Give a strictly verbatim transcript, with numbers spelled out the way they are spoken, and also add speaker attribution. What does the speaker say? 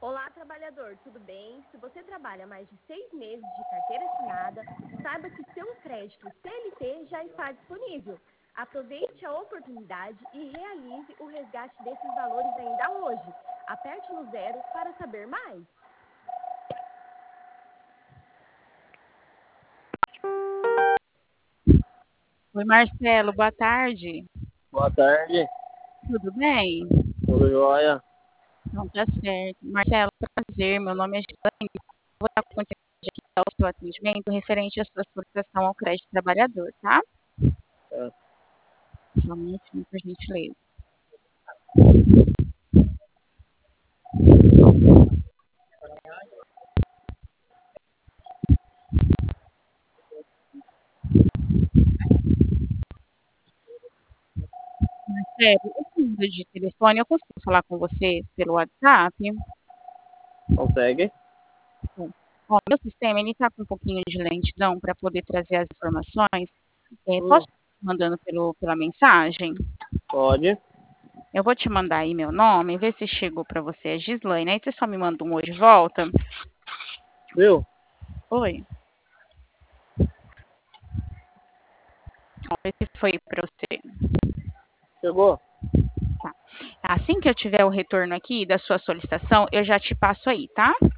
Speaker 1: Olá, trabalhador, tudo bem? Se você trabalha mais de seis meses de carteira assinada, saiba que seu crédito C L T já está disponível. Aproveite a oportunidade e realize o resgate desses valores ainda hoje. Aperte no zero para saber mais.
Speaker 2: Oi, Marcelo, boa tarde.
Speaker 3: Boa tarde,
Speaker 2: Tudo bem?
Speaker 3: tudo jóia?
Speaker 2: Não tá certo. Marcelo, prazer, meu nome é Gislaine. Vou estar acontecendo aqui ao seu atendimento referente à sua solicitação ao crédito trabalhador, tá?
Speaker 3: É.
Speaker 2: Só um minutinho, por gentileza. Marcelo, esse número de telefone, eu consigo falar com você pelo WhatsApp?
Speaker 3: Consegue?
Speaker 2: Bom, ó, meu sistema, ele tá com um pouquinho de lentidão para poder trazer as informações. É,
Speaker 3: Hum,
Speaker 2: posso estar mandando pelo, pela mensagem?
Speaker 3: pode.
Speaker 2: Eu vou te mandar aí meu nome, ver se chegou para você, é Gislaine. Aí você só me manda um oi de volta.
Speaker 3: Viu?
Speaker 2: Oi. Vamos ver se foi para você.
Speaker 3: Chegou?
Speaker 2: Tá. Assim que eu tiver o retorno aqui da sua solicitação, eu já te passo aí, tá?